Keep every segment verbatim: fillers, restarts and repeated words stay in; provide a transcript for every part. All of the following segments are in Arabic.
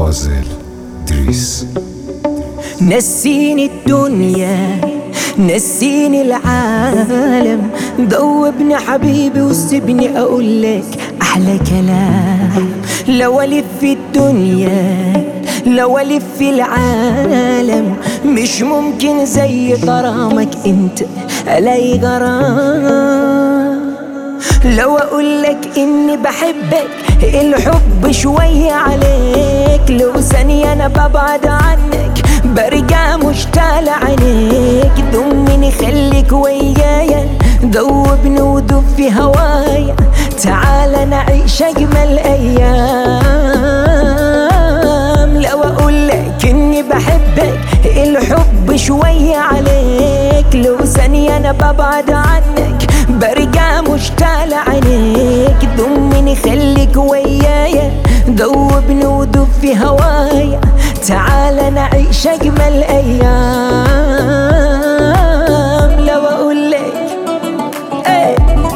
فاضل دريس. نسيني الدنيا نسيني العالم، ذوبني حبيبي وسيبني اقول لك احلى كلام. لو الف في الدنيا لو الف في العالم، مش ممكن زي غرامك انت الاقي غرام. لو اقول لك اني بحبك الحب شوية عليك، لو ثانية انا ببعد عنك برجع مشتاق لعينيك. ضمني خليك ويايا، ذوبني ودوب في هوايا، تعال نعيش اجمل ايام. لو اقول لك اني بحبك الحب شوية عليك، لو ثانية انا ببعد عنك برجع مشتاق لعينيك. ضمني خليك ويايا، ذوبني ودوب في هوايا، تعال نعيش اجمل ايام. لو اقول لك ايه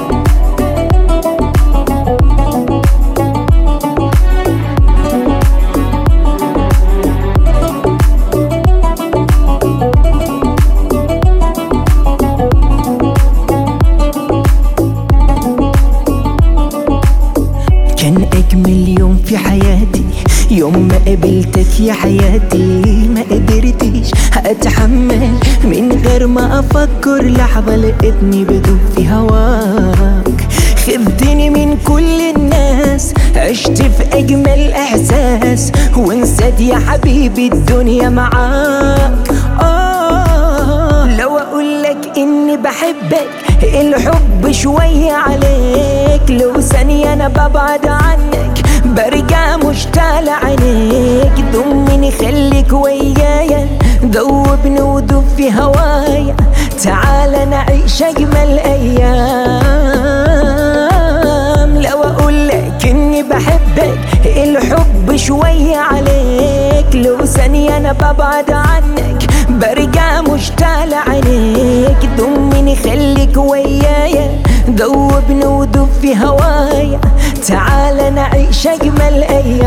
كان اجمل يوم في حياتي يوم ما قابلتك يا حياتي. ما قدرتش اتحمل من غير ما افكر لحظة، لقيتني بدوب في هواك. خدتني من كل الناس، عشت في اجمل احساس، ونسيت يا حبيبي الدنيا معاك. آه لو اقول لك اني بحبك الحب شوية عليك، لو ثانية انا ببعد عنك برجع مشتاق لعينيك. ضمني خليك ويايا، ذوبني ودوب في هوايا، تعال نعيش اجمل ايام. لو اقول لك اني بحبك الحب شوية عليك، لو ثانية انا ببعد عنك برجع مشتاق لعينيك. ضمني خليك ويايا، ذوبني ودوب في هوايا، تعال نعيش اجمل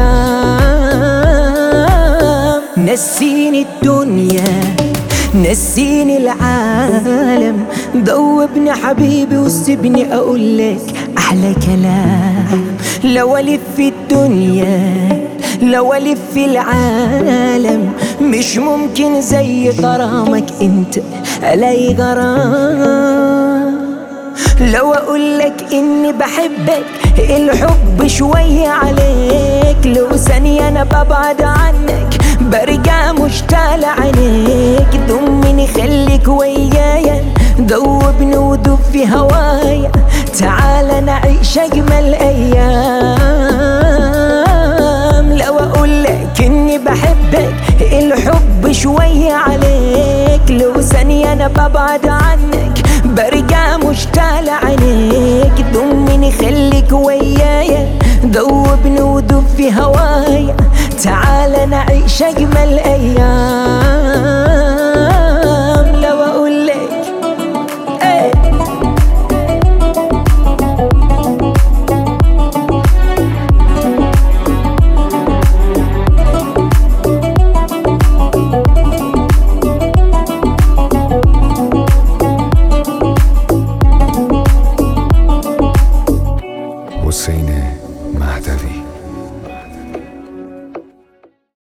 ايام. نسيني الدنيا نسيني العالم، ذوبني حبيبي وسيبني اقول لك احلى كلام. لو الف في الدنيا لو الف في العالم، مش ممكن زي غرامك انت الاقي غرام. لو اقول لك اني بحبك الحب شوية عليك، لو ثانية انا ببعد عنك برجع مشتاق لعينيك. ضمني خليك ويايا، ذوبني ودوب في هوايا، تعال نعيش اجمل ايام. لو اقول لك اني بحبك الحب شوية عليك، لو ثانية انا ببعد عنك برجع مشتاق لعينيك. ضمني خليك ويايا، ذوبني ودوب في هوايا، تعال نعيش اجمل ايام.